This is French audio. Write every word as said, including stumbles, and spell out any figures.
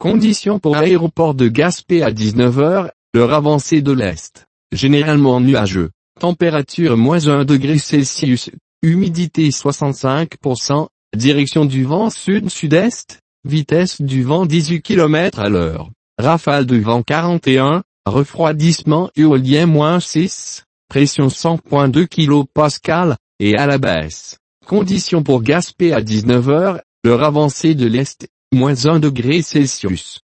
Conditions pour aéroport de Gaspé à dix-neuf heures, l'heure avancée de l'Est. Généralement nuageux. Température moins un degré Celsius. Humidité soixante-cinq pour cent. Direction du vent sud-sud-est. Vitesse du vent dix-huit kilomètres à l'heure. Rafale de vent quarante et un. Refroidissement éolien moins six. Pression cent virgule deux kilopascales. Et à la baisse. Conditions pour Gaspé à dix-neuf heures, l'heure avancée de l'Est. Moins un degré Celsius.